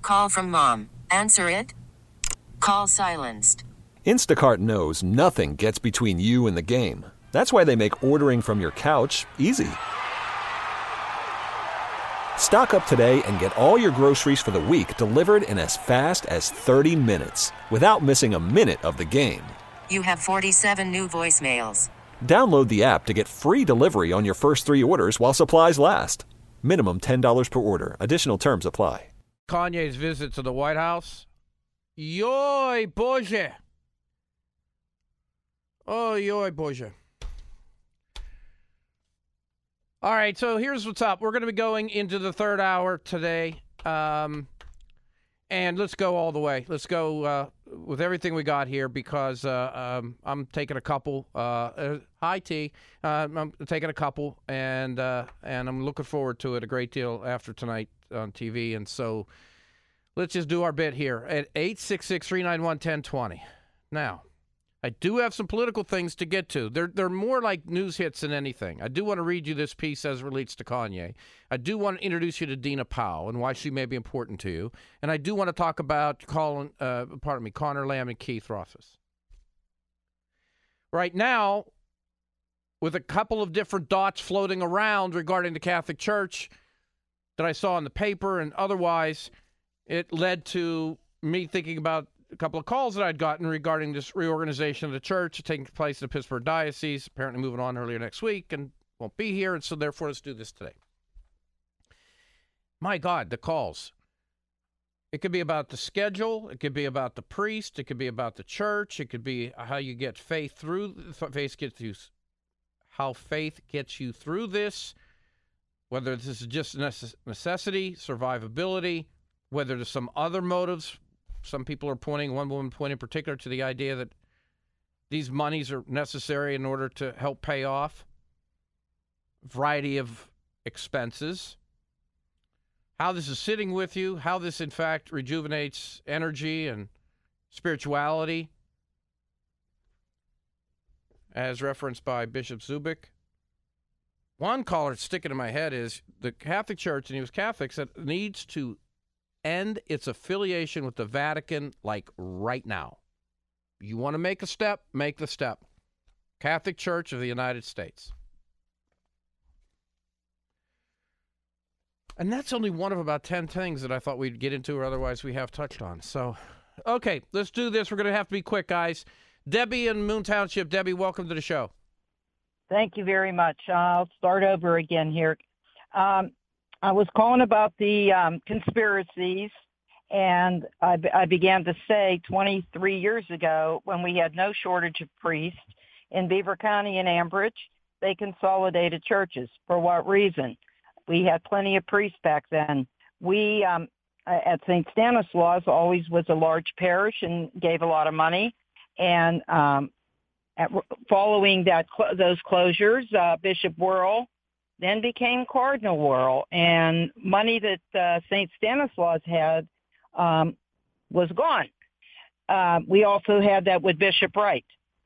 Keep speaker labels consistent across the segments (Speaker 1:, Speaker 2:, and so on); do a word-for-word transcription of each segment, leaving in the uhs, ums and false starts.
Speaker 1: Call from mom. Answer it. Call silenced.
Speaker 2: Instacart knows nothing gets between you and the game. That's why they make ordering from your couch easy. Stock up today and get all your groceries for the week delivered in as fast as thirty minutes without missing a minute of the game.
Speaker 1: You have forty-seven new voicemails.
Speaker 2: Download the app to get free delivery on your first three orders while supplies last. Minimum ten dollars per order. Additional terms apply.
Speaker 3: Kanye's visit to the White House. Yoy, Boże. Oh, yoy, Boże. All right, so here's what's up. We're going to be going into the third hour today. Um, and let's go all the way. Let's go uh, with everything we got here because uh, um, I'm taking a couple. Uh, uh, hi, T. Uh, I'm taking a couple, and uh, and I'm looking forward to it a great deal after tonight on T V. And so let's just do our bit here at eight six six, three nine one, one zero two zero. Now, I do have some political things to get to. They're, they're more like news hits than anything. I do want to read you this piece as it relates to Kanye. I do want to introduce you to Dina Powell and why she may be important to you. And I do want to talk about Colin, uh, pardon me, Connor Lamb and Keith Rothfus. Right now, with a couple of different dots floating around regarding the Catholic Church that I saw in the paper and otherwise, it led to me thinking about a couple of calls that I'd gotten regarding this reorganization of the church taking place in the Pittsburgh Diocese, apparently moving on earlier next week and won't be here. And so therefore, let's do this today. My God, the calls. It could be about the schedule. It could be about the priest. It could be about the church. It could be how you get faith through, faith gets you, how faith gets you through this, whether this is just necessity, survivability, whether there's some other motives. Some people are pointing, one woman pointing in particular to the idea that these monies are necessary in order to help pay off a variety of expenses. How this is sitting with you, how this, in fact, rejuvenates energy and spirituality, as referenced by Bishop Zubik. One caller sticking in my head is the Catholic Church, and he was Catholic, said needs to end its affiliation with the Vatican, like right now. You want to make a step, make the step. Catholic Church of the United States. And that's only one of about ten things that I thought we'd get into or otherwise we have touched on. So, okay, let's do this. We're going to have to be quick, guys. Debbie in Moon Township. Debbie, welcome to the show.
Speaker 4: Thank you very much. I'll start over again here. Um, I was calling about the um, conspiracies, and I, I began to say twenty-three years ago when we had no shortage of priests in Beaver County and Ambridge, they consolidated churches. For what reason? We had plenty of priests back then. We, um, at Saint Stanislaus, always was a large parish and gave a lot of money. And um, at, following that cl- those closures, uh, Bishop Wuerl then became Cardinal Wuerl, and money that uh, Saint Stanislaus had um, was gone. Uh, we also had that with Bishop Wright,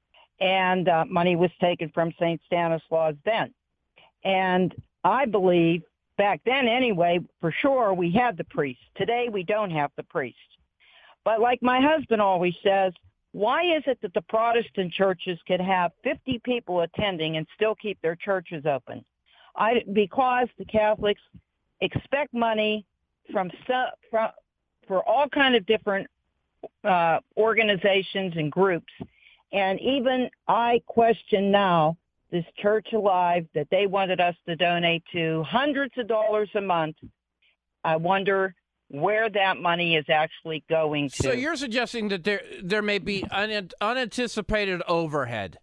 Speaker 4: and uh, money was taken from Saint Stanislaus then. And I believe back then anyway, for sure, we had the priests. Today, we don't have the priests. But like my husband always says, why is it that the Protestant churches could have fifty people attending and still keep their churches open? I, because the Catholics expect money from, from for all kind of different uh, organizations and groups. And even I question now this Church Alive that they wanted us to donate to hundreds of dollars a month. I wonder where that money is actually going to.
Speaker 3: So you're suggesting that there there may be un- unanticipated overhead.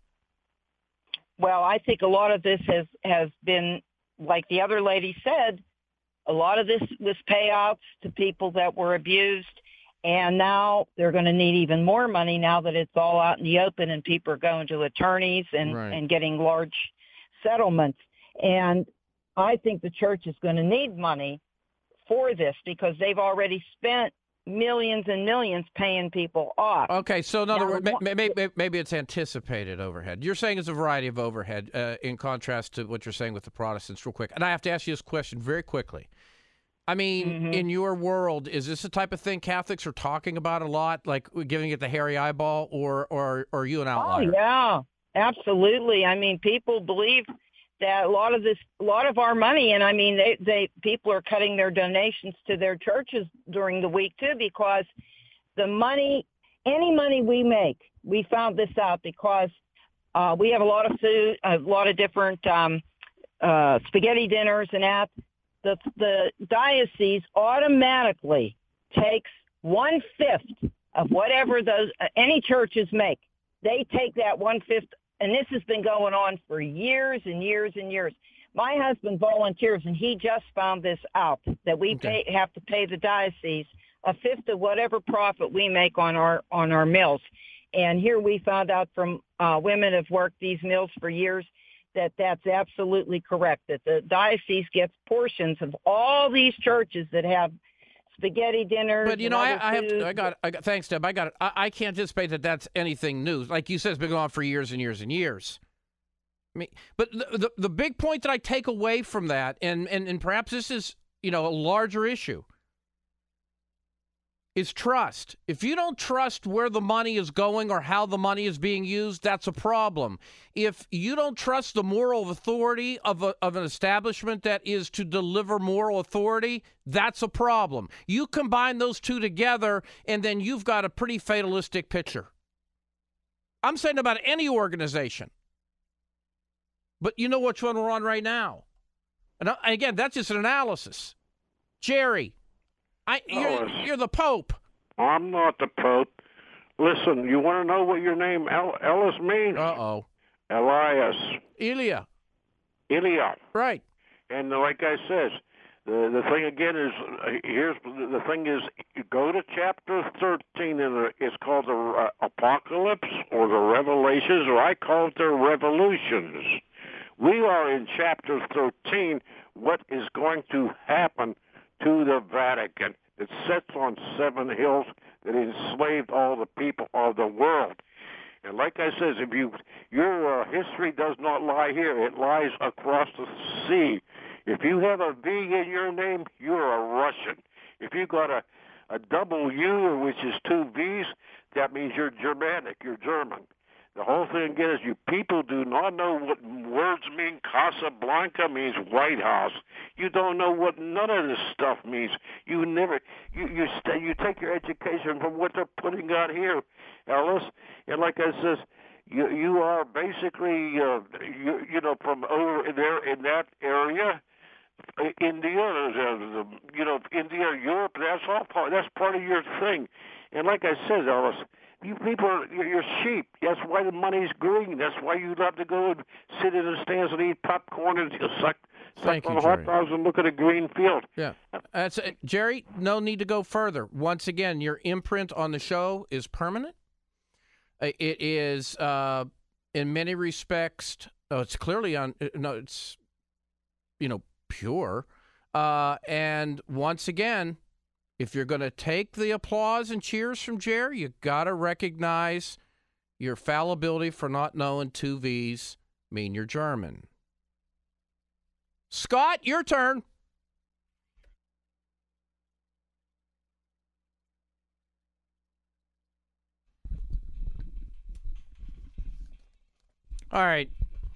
Speaker 4: Well, I think a lot of this has, has been, like the other lady said, a lot of this was payouts to people that were abused, and now they're going to need even more money now that it's all out in the open and people are going to attorneys and,
Speaker 3: right.
Speaker 4: and getting large settlements. And I think the church is going to need money for this because they've already spent millions and millions paying people off.
Speaker 3: Okay, so in other
Speaker 4: Now,
Speaker 3: words, maybe, maybe, maybe it's anticipated overhead. You're saying it's a variety of overhead uh, in contrast to what you're saying with the Protestants real quick. And I have to ask you this question very quickly. I mean,
Speaker 4: Mhm.
Speaker 3: in your world, is this the type of thing Catholics are talking about a lot, like giving it the hairy eyeball, or, or, or are you an outlier?
Speaker 4: Oh, yeah, absolutely. I mean, people believe that a lot of this, a lot of our money, and I mean, they, they, people are cutting their donations to their churches during the week too, because the money, any money we make, we found this out because uh, we have a lot of food, a lot of different um, uh, spaghetti dinners and that. The, the diocese automatically takes one fifth of whatever those uh, any churches make. They take that one fifth, and this has been going on for years and years and years. My husband volunteers, and he just found this out that we
Speaker 3: Okay.
Speaker 4: pay have to pay the diocese a fifth of whatever profit we make on our on our mills. And here we found out from uh, women who've worked these mills for years that that's absolutely correct, that the diocese gets portions of all these churches that have spaghetti dinners.
Speaker 3: But you
Speaker 4: and
Speaker 3: know, I,
Speaker 4: other
Speaker 3: I have, to,
Speaker 4: foods.
Speaker 3: I got, I got. Thanks, Deb. I got it. I, I can't anticipate that that's anything new. Like you said, it's been going on for years and years and years. I mean, but the the, the big point that I take away from that, and, and and perhaps this is, you know, a larger issue, is trust. If you don't trust where the money is going or how the money is being used, that's a problem. If you don't trust the moral authority of, a, of an establishment that is to deliver moral authority, that's a problem. You combine those two together, and then you've got a pretty fatalistic picture. I'm saying about any organization. But you know which one we're on right now. And again, that's just an analysis. Jerry, I, you're,
Speaker 5: Ellis.
Speaker 3: you're the Pope.
Speaker 5: I'm not the Pope. Listen, you want to know what your name El- Ellis means?
Speaker 3: Uh-oh.
Speaker 5: Elias.
Speaker 3: Ilya.
Speaker 5: Ilya.
Speaker 3: Right.
Speaker 5: And like I says, the the thing again is, uh, here's the thing is, you go to chapter thirteen, and the, it's called the uh, Apocalypse or the Revelations, or I call it the Revolutions. We are in chapter thirteen, what is going to happen to the Vatican. It sits on seven hills that enslaved all the people of the world. And like I says, if you your uh, history does not lie here, it lies across the sea. If you have a V in your name, you're a Russian. If you got a a double U, which is two V's, that means you're Germanic, you're German. The whole thing again is you people do not know what words mean. Casablanca means White House. You don't know what none of this stuff means. You never you you st- you take your education from what they're putting out here, Ellis. And like I says, you you are basically uh, you you know from over there in that area. India, uh, you know, India, Europe. That's all part. That's part of your thing. And like I said, Ellis, you people are you're sheep. That's why the money's green. That's why you love to go and sit in the stands and eat popcorn and suck,
Speaker 3: Thank
Speaker 5: suck
Speaker 3: you,
Speaker 5: on
Speaker 3: Jerry.
Speaker 5: hot dogs and look at a green field.
Speaker 3: Yeah. That's it. Jerry, no need to go further. Once again, your imprint on the show is permanent. Uh, It is, uh, in many respects, oh, it's clearly on, uh, no, it's, you know, pure. Uh, and once again, if you're going to take the applause and cheers from Jerry, you got to recognize your fallibility for not knowing two V's mean you're German. Scott, your turn. All right.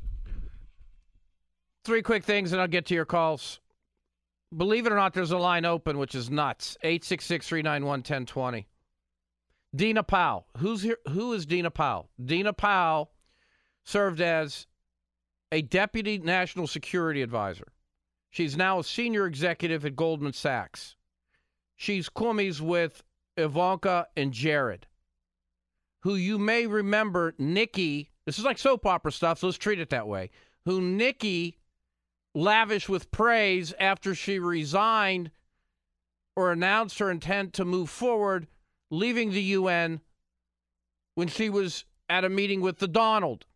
Speaker 3: Three quick things, and I'll get to your calls. Believe it or not, there's a line open, which is nuts. eight six six, three nine one, one zero two zero. Dina Powell. Who's here? Who is Dina Powell? Dina Powell served as a deputy national security advisor. She's now a senior executive at Goldman Sachs. She's Cuomo's with Ivanka and Jared, who you may remember Nikki. This is like soap opera stuff, so let's treat it that way. Who Nikki lavished with praise after she resigned or announced her intent to move forward, leaving the U N when she was at a meeting with the Donald.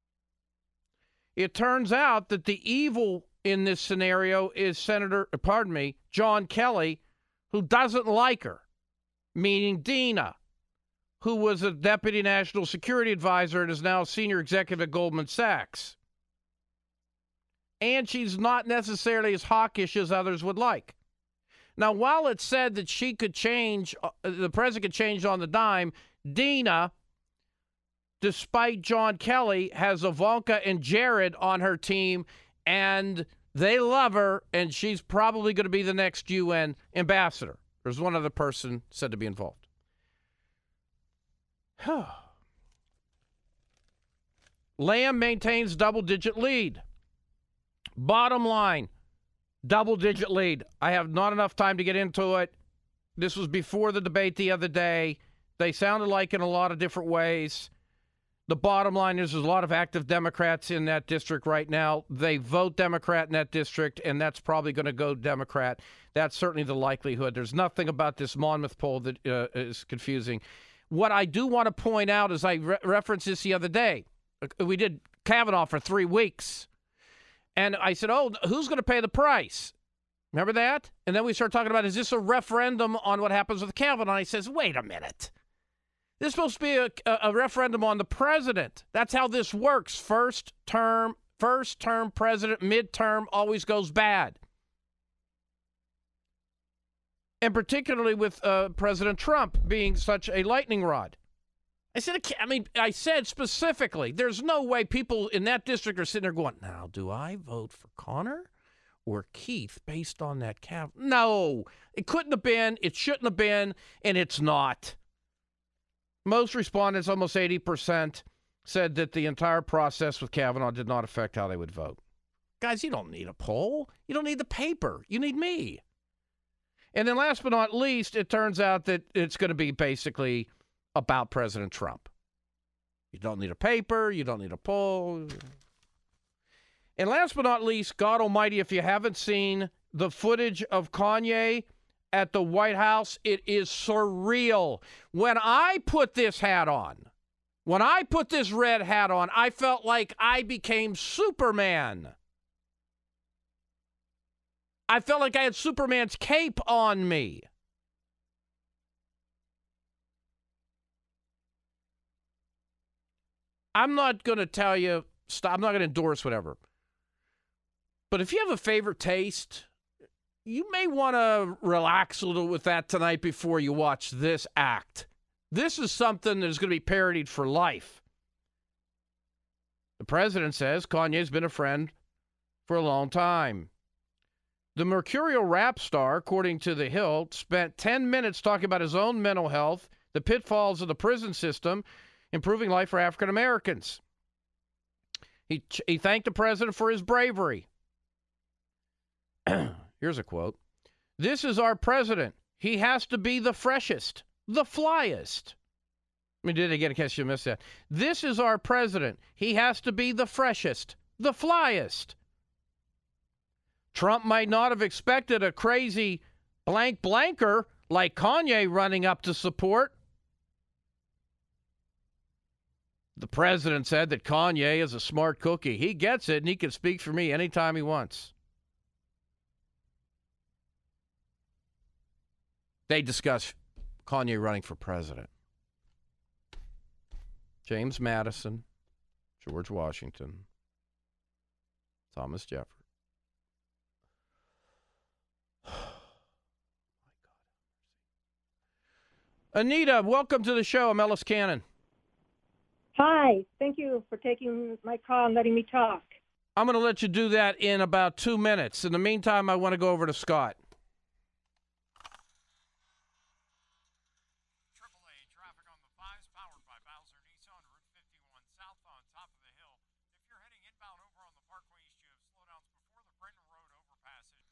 Speaker 3: It turns out that the evil in this scenario is Senator, pardon me, John Kelly, who doesn't like her, meaning Dina, who was a deputy national security advisor and is now a senior executive at Goldman Sachs. And she's not necessarily as hawkish as others would like. Now, while it said that she could change, uh, the president could change on the dime, Dina, despite John Kelly, has Ivanka and Jared on her team, and they love her, and she's probably going to be the next U N ambassador. There's one other person said to be involved. Lamb maintains double-digit lead. Bottom line, double-digit lead. I have not enough time to get into it. This was before the debate the other day. They sounded like in a lot of different ways. The bottom line is there's a lot of active Democrats in that district right now. They vote Democrat in that district, and that's probably going to go Democrat. That's certainly the likelihood. There's nothing about this Monmouth poll that uh, is confusing. What I do want to point out is I re- referenced this the other day. We did Kavanaugh for three weeks. And I said, oh, who's going to pay the price? Remember that? And then we started talking about, is this a referendum on what happens with Kavanaugh? And he says, wait a minute. This is supposed to be a, a, a referendum on the president. That's how this works. First term, first term president, midterm always goes bad. And particularly with uh, President Trump being such a lightning rod. I said, I mean, I said specifically, there's no way people in that district are sitting there going, now, do I vote for Connor or Keith based on that Cav? No, it couldn't have been, it shouldn't have been, and it's not. Most respondents, almost eighty percent, said that the entire process with Kavanaugh did not affect how they would vote. Guys, you don't need a poll. You don't need the paper. You need me. And then last but not least, it turns out that it's going to be basically about President Trump. You don't need a paper. You don't need a poll. And last but not least, God almighty, if you haven't seen the footage of Kanye at the White House, it is surreal. When I put this hat on, when I put this red hat on, I felt like I became Superman. I felt like I had Superman's cape on me. I'm not going to tell you, stop, I'm not going to endorse whatever. But if you have a favorite taste, you may want to relax a little with that tonight before you watch this act. This is something that is going to be parodied for life. The president says Kanye's been a friend for a long time. The mercurial rap star, according to The Hill, spent ten minutes talking about his own mental health, the pitfalls of the prison system, improving life for African Americans. He, he thanked the president for his bravery. Here's a quote. This is our president. He has to be the freshest, the flyest. I mean, did it again in case you missed that. This is our president. He has to be the freshest, the flyest. Trump might not have expected a crazy blank blanker like Kanye running up to support. The president said that Kanye is a smart cookie. He gets it, and he can speak for me anytime he wants. They discuss Kanye running for president. James Madison, George Washington, Thomas Jefferson. Anita, welcome to the show. I'm Ellis Cannon.
Speaker 6: Hi. Thank you for taking my call and letting me talk.
Speaker 3: I'm going to let you do that in about two minutes. In the meantime, I want to go over to Scott.
Speaker 7: triple A traffic on the fives powered by Bowser Nissan, Route fifty-one South on top of the hill. If you're heading inbound over on the Parkway East, you have slowdowns before the Brenton Road overpassage.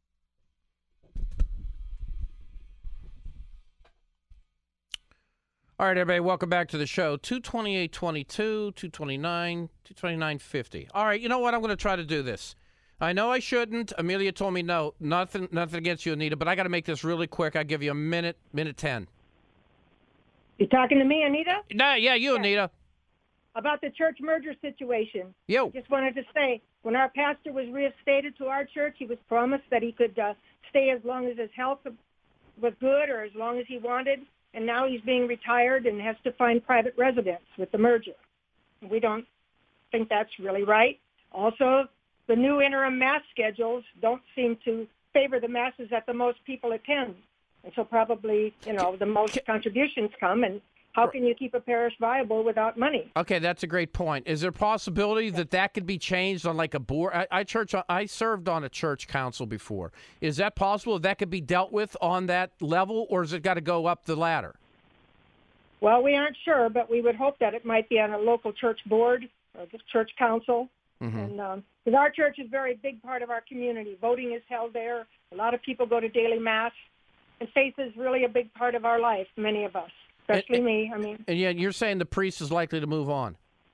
Speaker 3: All right, everybody, welcome back to the show. two twenty-eight twenty-two, two twenty-nine, two twenty-nine fifty. All right, you know what? I'm going to try to do this. I know I shouldn't. Amelia told me no. Nothing nothing against you, Anita, but I got to make this really quick. I'll give you a minute, minute ten.
Speaker 6: You talking to me, Anita?
Speaker 3: Nah, yeah, you,
Speaker 6: Yeah.
Speaker 3: Anita.
Speaker 6: About the church merger situation.
Speaker 3: You.
Speaker 6: I just wanted to say, when our pastor was reinstated to our church, he was promised that he could uh, stay as long as his health was good or as long as he wanted. And now he's being retired and has to find private residence with the merger. We don't think that's really right. Also, the new interim mass schedules don't seem to favor the masses that the most people attend. And so probably, you know, the most contributions come. And how can you keep a parish viable without money?
Speaker 3: Okay, that's a great point. Is there a possibility that that could be changed on like a board? I, I church. I served on a church council before. Is that possible? That could be dealt with on that level, or has it got to go up the ladder?
Speaker 6: Well, we aren't sure, but we would hope that it might be on a local church board or the church council. Mm-hmm. And um, because our church is a very big part of our community. Voting is held there. A lot of people go to daily mass. And faith is really a big part of our life, many of us, especially
Speaker 3: and,
Speaker 6: me. I mean,
Speaker 3: and yet you're saying the priest is likely to move on.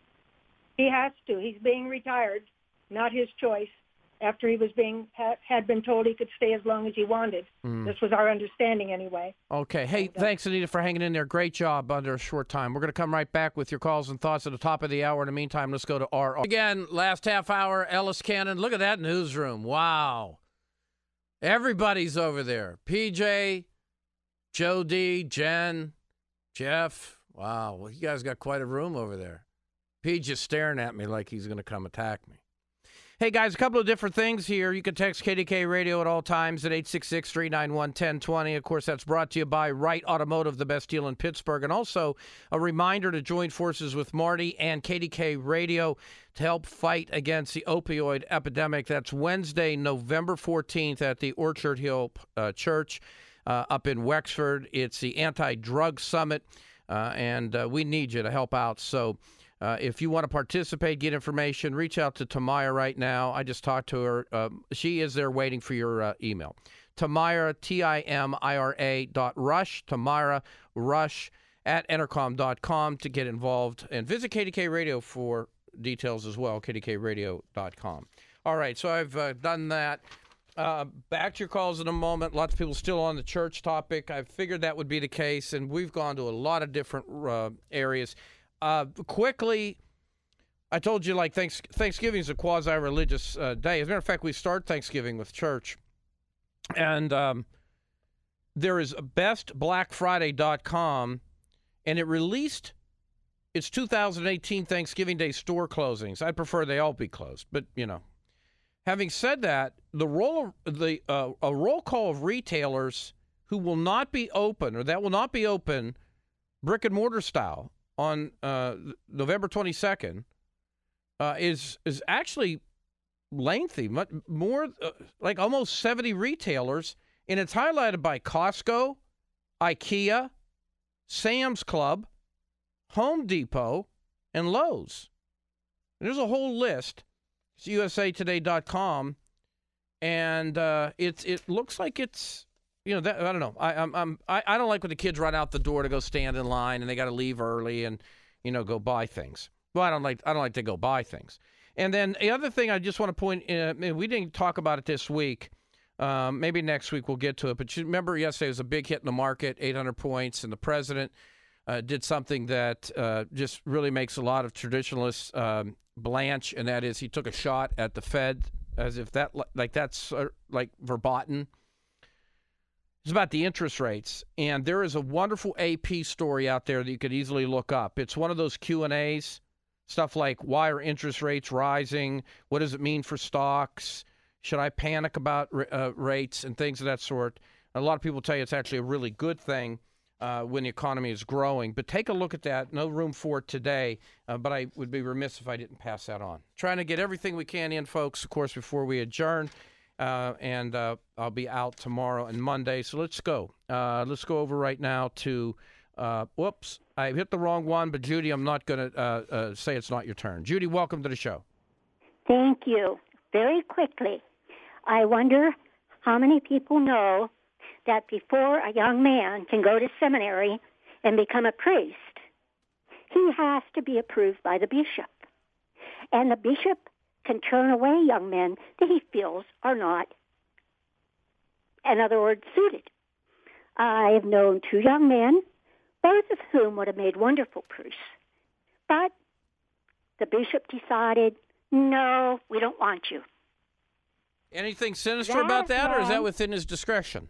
Speaker 6: He has to. He's being retired, not his choice. After he was being had, had been told he could stay as long as he wanted. Mm. This was our understanding anyway.
Speaker 3: Okay. Hey, and, uh, thanks, Anita, for hanging in there. Great job under a short time. We're going to come right back with your calls and thoughts at the top of the hour. In the meantime, let's go to R R. Again, last half hour, Ellis Cannon. Look at that newsroom. Wow. Everybody's over there. P J, Joe D, Jen, Jeff. Wow. Well, you guys got quite a room over there. P just staring at me like he's going to come attack me. Hey, guys, a couple of different things here. You can text K D K Radio at all times at eight six six, three nine one, one zero two zero. Of course, that's brought to you by Wright Automotive, the best deal in Pittsburgh. And also a reminder to join forces with Marty and K D K Radio to help fight against the opioid epidemic. That's Wednesday, November fourteenth at the Orchard Hill uh, Church uh, up in Wexford. It's the Anti-Drug Summit, uh, and uh, we need you to help out. So Uh, if you want to participate, get information, reach out to Tamira right now. I just talked to her. Um, she is there waiting for your uh, email. Tamira, T I M I R A dot Rush, Tamira Rush at Entercom dot com to get involved. And visit K D K Radio for details as well, K D K radio dot com. All right, so I've uh, done that. Uh, back to your calls in a moment. Lots of people still on the church topic. I figured that would be the case, and we've gone to a lot of different uh, areas. Uh, quickly, I told you, like, thanks, Thanksgiving is a quasi-religious uh, day. As a matter of fact, we start Thanksgiving with church. And um, there is best black friday dot com, and it released its two thousand eighteen Thanksgiving Day store closings. I'd prefer they all be closed, but, you know. Having said that, the roll of, the uh, a roll call of retailers who will not be open, or that will not be open, brick-and-mortar style, on uh, November twenty-second uh, is is actually lengthy, much more uh, like almost seventy retailers, and it's highlighted by Costco, IKEA, Sam's Club, Home Depot, and Lowe's. And there's a whole list. It's U S A Today dot com, and uh, it's it looks like it's. You know, that, I don't know. I, I'm, I'm, I, I don't like when the kids run out the door to go stand in line and they got to leave early and, you know, go buy things. Well, I don't like, I don't like to go buy things. And then the other thing I just want to point, uh, we didn't talk about it this week. Um, maybe next week we'll get to it. But you remember yesterday was a big hit in the market, eight hundred points, and the president uh, did something that uh, just really makes a lot of traditionalists um, blanch, and that is he took a shot at the Fed as if that, like that's uh, like verboten. It's about the interest rates, and there is a wonderful A P story out there that you could easily look up. It's one of those Q and A's, stuff like, why are interest rates rising? What does it mean for stocks? Should I panic about uh, rates and things of that sort? A lot of people tell you it's actually a really good thing uh, when the economy is growing. But take a look at that. No room for it today, uh, but I would be remiss if I didn't pass that on. Trying to get everything we can in, folks, of course, before we adjourn. Uh, and uh, I'll be out tomorrow and Monday. So let's go. Uh, let's go over right now to, uh, whoops, I hit the wrong one, but Judy, I'm not going to uh, uh, say it's not your turn. Judy, welcome to the show.
Speaker 8: Thank you. Very quickly, I wonder how many people know that before a young man can go to seminary and become a priest, he has to be approved by the bishop. And the bishop can turn away young men that he feels are not, in other words, suited. I have known two young men, both of whom would have made wonderful priests. But the bishop decided, no, we don't want you.
Speaker 3: Anything sinister
Speaker 8: That's
Speaker 3: about that, or is that
Speaker 8: wrong.
Speaker 3: within his discretion?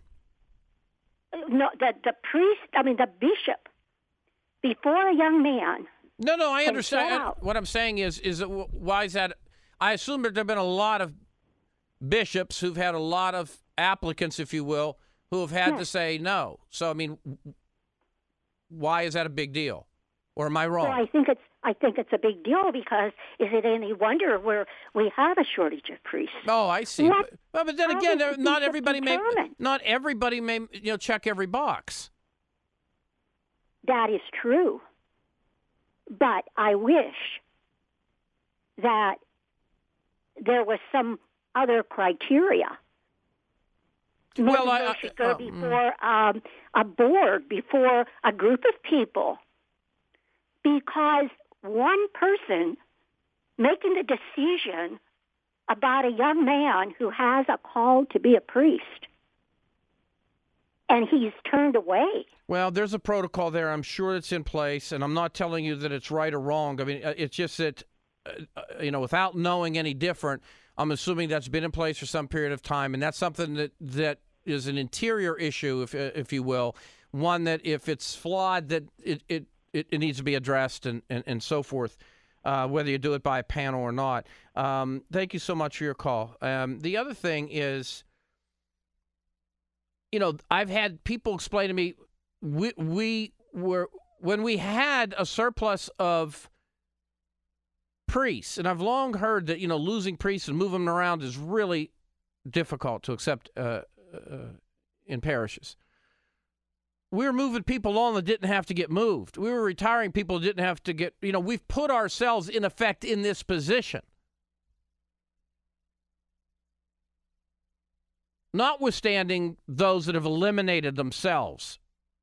Speaker 8: No, the, the priest, I mean, the bishop, before a young man.
Speaker 3: No, no, I
Speaker 8: can
Speaker 3: understand.
Speaker 8: get out.
Speaker 3: What I'm saying is, is it, why is that? I assume that there have been a lot of bishops who've had a lot of applicants, if you will, who have had
Speaker 8: Yes.
Speaker 3: to say no. So, I mean, why is that a big deal? Or am I wrong?
Speaker 8: Well, I think it's I think it's a big deal because is it any wonder where we have a shortage of priests?
Speaker 3: Oh, I see.
Speaker 8: What?
Speaker 3: But, well, but then
Speaker 8: How
Speaker 3: again,
Speaker 8: does
Speaker 3: there-
Speaker 8: the
Speaker 3: not
Speaker 8: bishop
Speaker 3: everybody may
Speaker 8: determine?
Speaker 3: not everybody may you know check every box.
Speaker 8: That is true. But I wish that there was some other criteria. Maybe
Speaker 3: Well, I-
Speaker 8: they
Speaker 3: I-
Speaker 8: should go
Speaker 3: uh, mm.
Speaker 8: before um, a board, before a group of people, because one person making the decision about a young man who has a call to be a priest, and he's turned away.
Speaker 3: Well, there's a protocol there. I'm sure it's in place, and I'm not telling you that it's right or wrong. I mean, uh, it's just that, uh, uh, you know, without knowing any different, I'm assuming that's been in place for some period of time, and that's something that, that is an interior issue, if uh, if you will, one that if it's flawed, that it it, it, it needs to be addressed and, and, and so forth, uh, whether you do it by a panel or not. Um, thank you so much for your call. Um, the other thing is, you know, I've had people explain to me, we, we were, when we had a surplus of priests, and I've long heard that, you know, losing priests and moving them around is really difficult to accept uh, uh, in parishes. We were moving people on that didn't have to get moved. We were retiring people that didn't have to get, you know, we've put ourselves in effect in this position. Notwithstanding those that have eliminated themselves.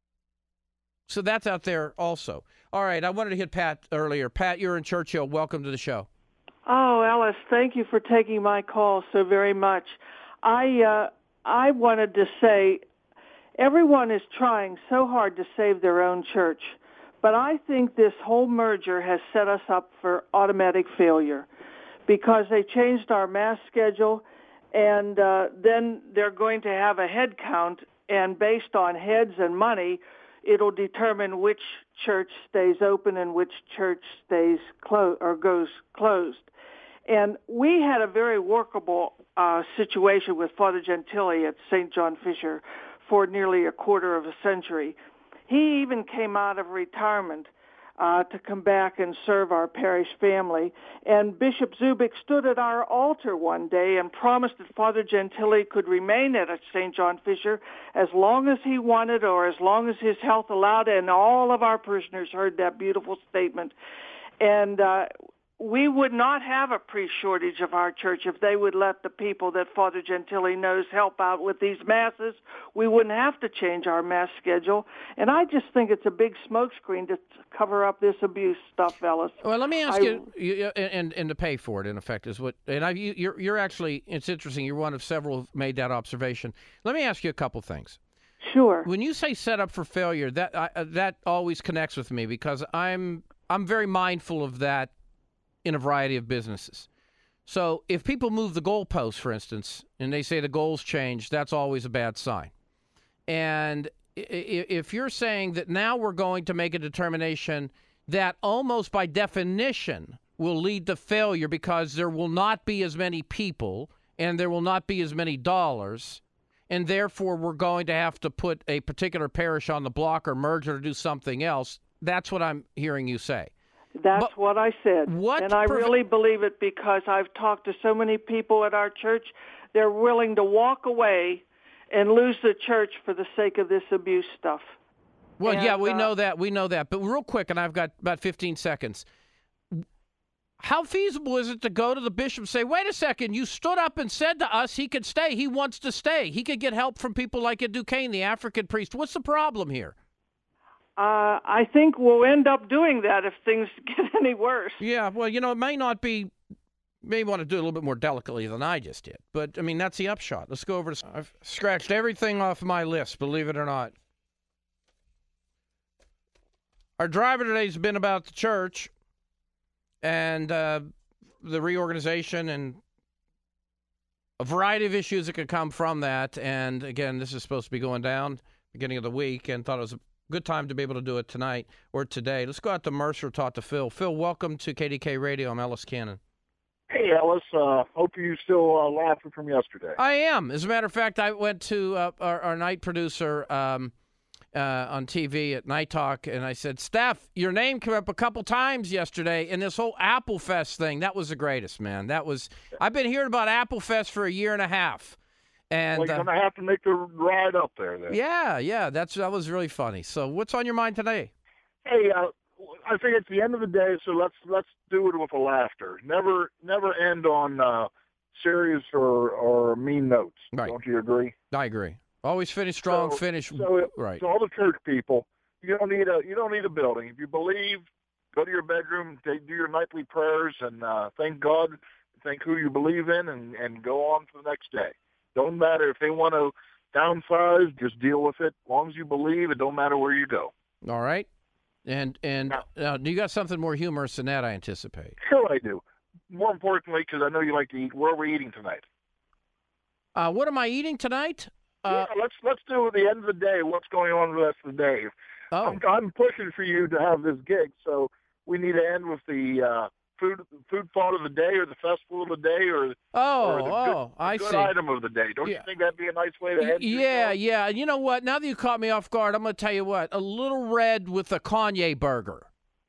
Speaker 3: So that's out there also. All right, I wanted to hit Pat earlier. Pat, you're in Churchill. Welcome to the show.
Speaker 9: Oh, Ellis, thank you for taking my call so very much. I uh, I wanted to say everyone is trying so hard to save their own church, but I think this whole merger has set us up for automatic failure because they changed our mass schedule, and uh, then they're going to have a head count, and based on heads and money, it'll determine which church stays open and which church stays closed or goes closed. And we had a very workable uh, situation with Father Gentili at Saint John Fisher for nearly a quarter of a century. He even came out of retirement uh, to come back and serve our parish family. And Bishop Zubik stood at our altar one day and promised that Father Gentili could remain at Saint John Fisher as long as he wanted or as long as his health allowed, and all of our parishioners heard that beautiful statement. And uh, we would not have a priest shortage of our church if they would let the people that Father Gentili knows help out with these masses. We wouldn't have to change our mass schedule. And I just think it's a big smokescreen to cover up this abuse stuff, Ellis.
Speaker 3: Well, let me ask
Speaker 9: I,
Speaker 3: you, you and, and to pay for it, in effect, is what, and I, you, you're, you're actually, it's interesting, you're one of several who've made that observation. Let me ask you a couple things.
Speaker 9: Sure.
Speaker 3: When you say set up for failure, that I, that always connects with me because I'm I'm very mindful of that in a variety of businesses. So if people move the goalposts, for instance, and they say the goals change, that's always a bad sign. And if you're saying that now we're going to make a determination that almost by definition will lead to failure because there will not be as many people and there will not be as many dollars, and therefore we're going to have to put a particular parish on the block or merge or do something else, that's what I'm hearing you say.
Speaker 9: That's
Speaker 3: But
Speaker 9: what I said.
Speaker 3: what
Speaker 9: and I
Speaker 3: preve-
Speaker 9: really believe it because I've talked to so many people at our church. They're willing to walk away and lose the church for the sake of this abuse stuff.
Speaker 3: Well,
Speaker 9: And,
Speaker 3: yeah, we
Speaker 9: uh,
Speaker 3: know that. We know that. But real quick, and I've got about fifteen seconds. How feasible is it to go to the bishop and say, wait a second, you stood up and said to us he could stay. He wants to stay. He could get help from people like a Duquesne, the African priest. What's the problem here?
Speaker 9: Uh, I think we'll end up doing that if things get any worse.
Speaker 3: Yeah, well, you know, it may not be, may want to do it a little bit more delicately than I just did. But, I mean, that's the upshot. Let's go over to, I've scratched everything off my list, believe it or not. Our driver today has been about the church and uh, the reorganization and a variety of issues that could come from that. And, again, this is supposed to be going down beginning of the week and thought it was a good time to be able to do it tonight or today. Let's go out to Mercer, talk to Phil. Phil, welcome to K D K Radio. I'm Ellis Cannon.
Speaker 10: Hey, Ellis. Uh, hope you still uh, laughing from yesterday.
Speaker 3: I am. As a matter of fact, I went to uh, our, our night producer um, uh, on T V at Night Talk, and I said, Steph, your name came up a couple times yesterday in this whole Apple Fest thing. That was the greatest, man. That was. I've been hearing about Apple Fest for a year and a half. And,
Speaker 10: well, you're
Speaker 3: uh,
Speaker 10: going to have to make the ride up there then.
Speaker 3: Yeah, yeah. That's That was really funny. So what's on your mind today?
Speaker 10: Hey, uh, I think it's the end of the day, so let's let's do it with a laughter. Never never end on uh, serious or, or mean notes.
Speaker 3: Right.
Speaker 10: Don't you agree?
Speaker 3: I agree. Always finish strong.
Speaker 10: So,
Speaker 3: finish
Speaker 10: so,
Speaker 3: right.
Speaker 10: So all the church people, you don't need a you don't need a building. If you believe, go to your bedroom, take, do your nightly prayers, and uh, thank God, thank who you believe in, and, and go on to the next day. Don't matter if they want to downsize, just deal with it. As long as you believe, it don't matter where you go.
Speaker 3: All right. And and uh, you got something more humorous than that, I anticipate.
Speaker 10: Sure I do. More importantly, because I know you like to eat, where are we eating tonight?
Speaker 3: Uh, what am I eating tonight? Uh,
Speaker 10: yeah, let's let's do at the end of the day what's going on the rest of the day.
Speaker 3: Oh.
Speaker 10: I'm, I'm pushing for you to have this gig, so we need to end with the uh, food food thought of the day, or the festival of the day, or
Speaker 3: oh
Speaker 10: or the
Speaker 3: oh
Speaker 10: good, the
Speaker 3: I
Speaker 10: good
Speaker 3: see.
Speaker 10: item of the day. Don't
Speaker 3: yeah.
Speaker 10: you think that'd be a nice way to end?
Speaker 3: Yeah, yeah. You know what? Now that you caught me off guard, I'm going to tell you what. A little red with a Kanye burger.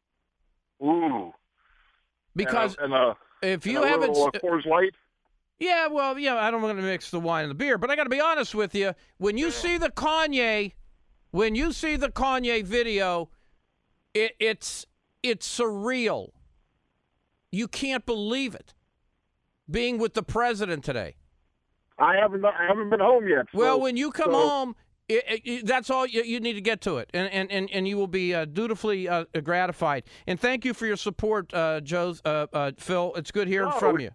Speaker 10: Ooh.
Speaker 3: Because
Speaker 10: and a, and a,
Speaker 3: if you
Speaker 10: and a
Speaker 3: haven't,
Speaker 10: little, uh, Coors Light.
Speaker 3: Yeah, well, yeah, I don't want to mix the wine and the beer, but I got to be honest with you. When you see the Kanye, when you see the Kanye video, it, it's it's surreal. You can't believe it. Being with the president today.
Speaker 10: I haven't I haven't been home yet. So,
Speaker 3: well, when you come
Speaker 10: so.
Speaker 3: home, it, it, it, that's all you, you need to get to it, and and, and, and you will be uh, dutifully uh, gratified. And thank you for your support, uh, Joe, uh, uh, Phil. It's good hearing
Speaker 10: No.
Speaker 3: from you.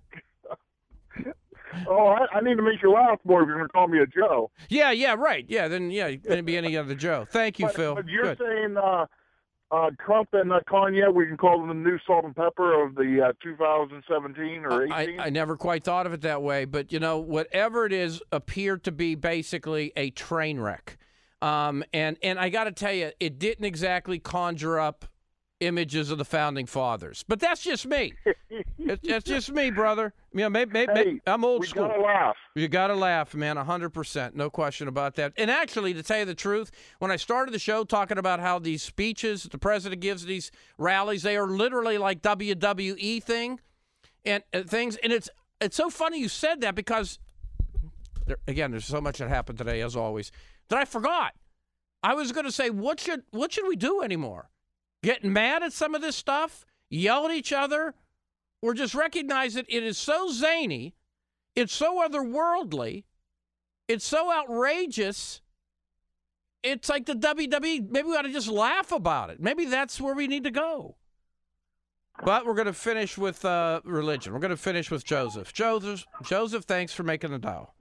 Speaker 10: Oh, I, I need to make you laugh more if you're going to call me a Joe.
Speaker 3: Yeah, yeah, right. Yeah, then, yeah, you couldn't be any other Joe. Thank you,
Speaker 10: but,
Speaker 3: Phil.
Speaker 10: But you're
Speaker 3: Good.
Speaker 10: saying uh, uh, Trump and uh, Kanye, we can call them the new salt and pepper of the uh, two thousand seventeen or eighteen?
Speaker 3: I, I never quite thought of it that way, but, you know, whatever it is appeared to be basically a train wreck. Um, and, and I got to tell you, it didn't exactly conjure up images of the founding fathers. But that's just me. It's, that's just me, brother. You know, maybe, maybe,
Speaker 10: hey,
Speaker 3: maybe I'm old
Speaker 10: we
Speaker 3: school.
Speaker 10: gotta laugh.
Speaker 3: You got to laugh, man, one hundred percent. No question about that. And actually, to tell you the truth, when I started the show talking about how these speeches the president gives at these rallies, they are literally like W W E thing and uh, things. And it's it's so funny you said that because, there, again, there's so much that happened today, as always, that I forgot. I was going to say, what should what should we do anymore? Get mad at some of this stuff? Yell at each other? Or just recognize that it is so zany, it's so otherworldly, it's so outrageous, it's like the W W E. Maybe we ought to just laugh about it. Maybe that's where we need to go. But we're going to finish with uh, religion. We're going to finish with Joseph. Joseph, Joseph, thanks for making the dial.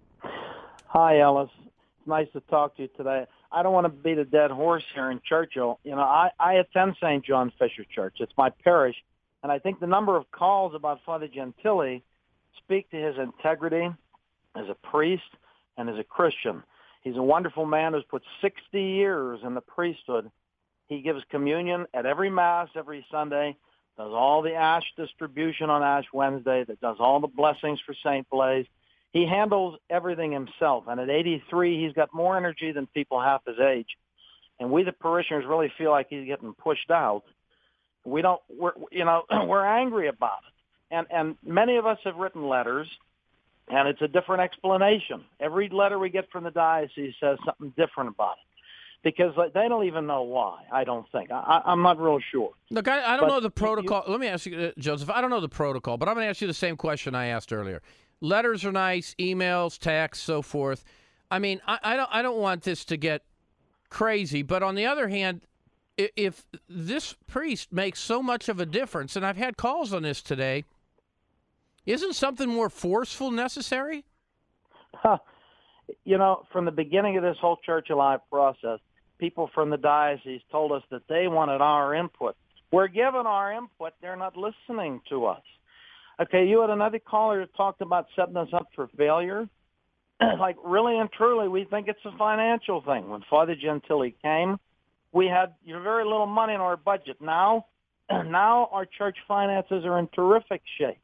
Speaker 11: Hi, Ellis. It's nice to talk to you today. I don't want to beat a dead horse here in Churchill. You know, I, I attend Saint John Fisher Church. It's my parish. And I think the number of calls about Father Gentile speak to his integrity as a priest and as a Christian. He's a wonderful man who's put sixty years in the priesthood. He gives communion at every Mass every Sunday, does all the ash distribution on Ash Wednesday, that does all the blessings for Saint Blaise. He handles everything himself. And at eighty-three, he's got more energy than people half his age. And we, the parishioners, really feel like he's getting pushed out. We don't, we're, you know, we're angry about it. And, and many of us have written letters, and it's a different explanation. Every letter we get from the diocese says something different about it. Because they don't even know why, I don't think. I, I'm not real sure.
Speaker 3: Look, I, I don't
Speaker 11: but
Speaker 3: know the protocol. You, Let me ask you, uh, Joseph, I don't know the protocol, but I'm going to ask you the same question I asked earlier. Letters are nice, emails, texts, so forth. I mean, I, I don't I don't want this to get crazy, but on the other hand, if, if this priest makes so much of a difference, and I've had calls on this today, isn't something more forceful necessary?
Speaker 11: Huh. You know, from the beginning of this whole Church Alive process, people from the diocese told us that they wanted our input. We're given our input. They're not listening to us. Okay, you had another caller that talked about setting us up for failure. Like, really and truly, we think it's a financial thing. When Father Gentile came, we had very little money in our budget. Now, now our church finances are in terrific shape.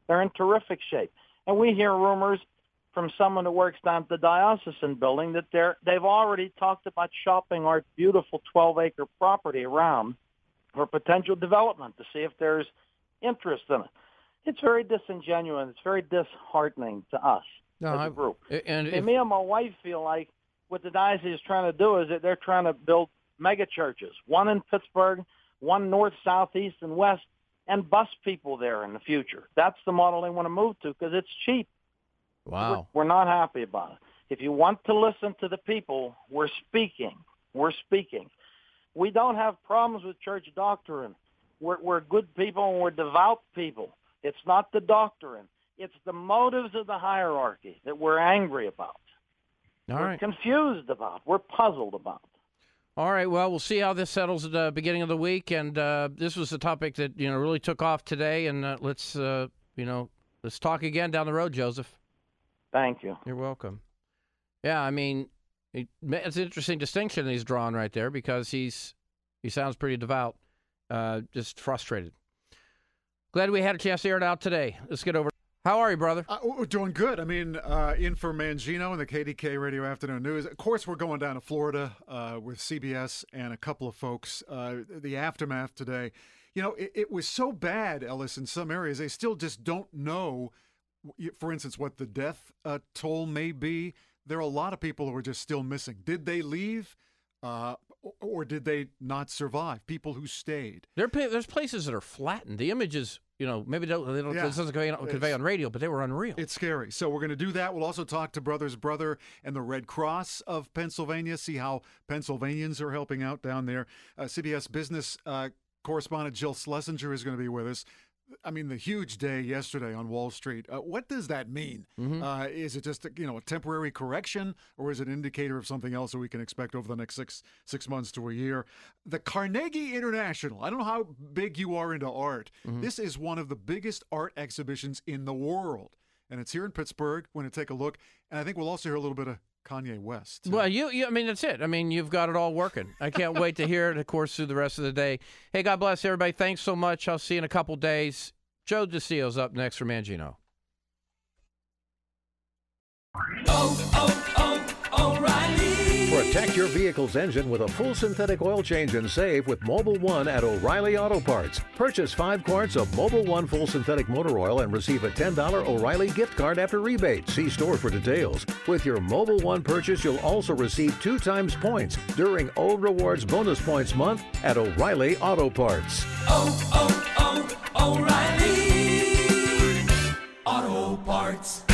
Speaker 11: They're in terrific shape. And we hear rumors from someone who works down at the diocesan building that they're, they've already talked about shopping our beautiful twelve-acre property around for potential development to see if there's interest in it. It's very disingenuous. It's very disheartening to us
Speaker 3: no,
Speaker 11: as a
Speaker 3: I,
Speaker 11: group.
Speaker 3: And,
Speaker 11: and
Speaker 3: if,
Speaker 11: me and my wife feel like what the diocese is trying to do is that they're trying to build mega churches, one in Pittsburgh, one north, south, east, and west, and bus people there in the future. That's the model they want to move to because it's cheap.
Speaker 3: Wow.
Speaker 11: We're, we're not happy about it. If you want to listen to the people, we're speaking. We're speaking. We don't have problems with church doctrine. We're, we're good people and we're devout people. It's not the doctrine. It's the motives of the hierarchy that we're angry about.
Speaker 3: All
Speaker 11: we're
Speaker 3: right.
Speaker 11: confused about. We're puzzled about.
Speaker 3: All right. Well, we'll see how this settles at the beginning of the week. And uh, this was a topic that, you know, really took off today. And uh, let's, uh, you know, let's talk again down the road, Joseph.
Speaker 11: Thank you.
Speaker 3: You're welcome. Yeah, I mean, it, it's an interesting distinction he's drawn right there because he's he sounds pretty devout, uh, just frustrated. Glad we had a chance to air it out today. Let's get over. How are you, brother?
Speaker 12: Uh, we're doing good. I mean, uh, in for Mangino and the K D K Radio Afternoon News. Of course, we're going down to Florida uh, with C B S and a couple of folks. Uh, the aftermath today. You know, it, it was so bad, Ellis, in some areas. They still just don't know, for instance, what the death uh, toll may be. There are a lot of people who are just still missing. Did they leave? Uh, or did they not survive? People who stayed.
Speaker 3: There, there's places that are flattened. The images, you know, maybe they don't, they don't,
Speaker 12: yeah.
Speaker 3: this doesn't convey, convey on radio, but they were unreal.
Speaker 12: It's scary. So we're going to do that. We'll also talk to Brothers Brother and the Red Cross of Pennsylvania, see how Pennsylvanians are helping out down there. Uh, C B S Business uh, correspondent Jill Schlesinger is going to be with us. I mean, the huge day yesterday on Wall Street. Uh, what does that mean? Mm-hmm. Uh, is it just a, you know a temporary correction, or is it an indicator of something else that we can expect over the next six six months to a year? The Carnegie International. I don't know how big you are into art. Mm-hmm. This is one of the biggest art exhibitions in the world, and it's here in Pittsburgh. We're going to take a look, and I think we'll also hear a little bit of Kanye West.
Speaker 3: Well, you, you, I mean, that's it. I mean, you've got it all working. I can't wait to hear it, of course, through the rest of the day. Hey, God bless everybody. Thanks so much. I'll see you in a couple days. Joe DeCio's up next from Mangino.
Speaker 13: Oh, oh, oh, O'Reilly.
Speaker 14: Protect your vehicle's engine with a full synthetic oil change and save with Mobil one at O'Reilly Auto Parts. Purchase five quarts of Mobil one full synthetic motor oil and receive a ten dollars O'Reilly gift card after rebate. See store for details. With your Mobil one purchase, you'll also receive two times points during O Rewards Bonus Points Month at O'Reilly Auto Parts.
Speaker 13: Oh, oh, oh, O'Reilly Auto Parts.